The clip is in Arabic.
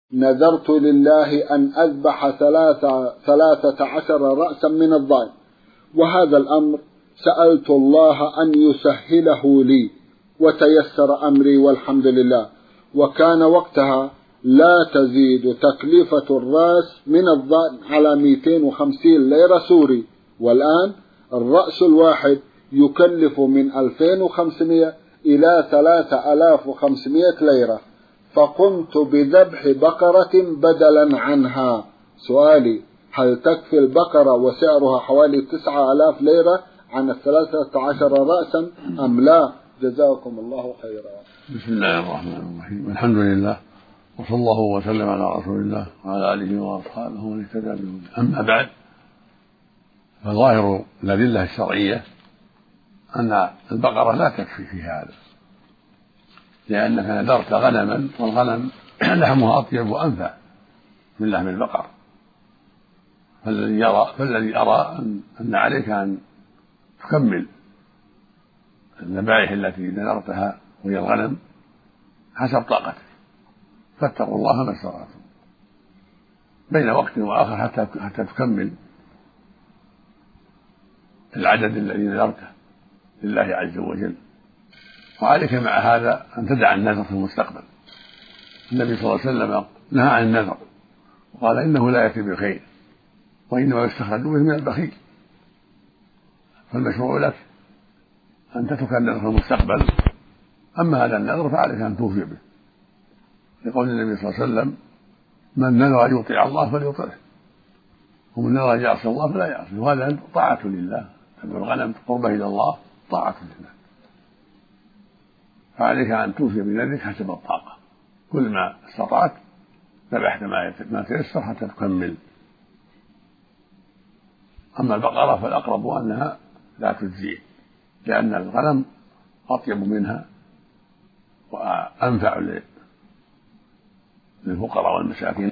نذرت لله أن أذبح 13 رأسا من الضأن، وهذا الأمر سألت الله أن يسهله لي وتيسر أمري والحمد لله. وكان وقتها لا تزيد تكلفة الرأس من الضأن على 250 ليرة سوري، والآن الرأس الواحد يكلف من 2500 إلى 3500 ليرة، فقمت بذبح بقرة بدلا عنها. سؤالي: هل تكفي البقرة وسعرها حوالي 9000 ليرة عن 13 رأسا أم لا؟ جزاكم الله خيرا. بسم الله الرحمن الرحيم، الحمد لله، وصلى الله وسلم على رسول الله وعلى آله وأصحابه ومن اهتدى بهداه. أما بعد، فظاهر الأدلة الشرعية أن البقرة لا تكفي في هذا، لأنك نذرت غنما، والغنم لحمها أطيب وأنفع من لحم البقر، فالذي أرى أن عليك أن تكمل الذبائح التي نذرتها وهي الغنم حسب طاقتك، فاتقوا الله ما استطعتم بين وقت وآخر حتى تكمل العدد الذي نذرته لله عز وجل. وعليك مع هذا أن تدع النذر في المستقبل. النبي صلى الله عليه وسلم نهى عن النذر وقال إنه لا يأتي بخير وإنما يستخرج به من البخيل، فالمشروع لك أن تترك النذر في المستقبل. أما هذا النذر فعليك أن توفي به، لقول النبي صلى الله عليه وسلم: من نذر أن يطيع الله فليطعه، ومن نذر أن يعصي الله فلا يعصي. وهذا طاعة لله، تبع الغنم قربة إلى الله طاعة لله، فعليك أن توفي بنذرك حسب الطاقة، كل ما استطعت ذبحت ما تيسر حتى تكمل. أما البقرة فالأقرب أنها لا تجزي، لأن الغنم أطيب منها وأنفع للفقراء والمساكين.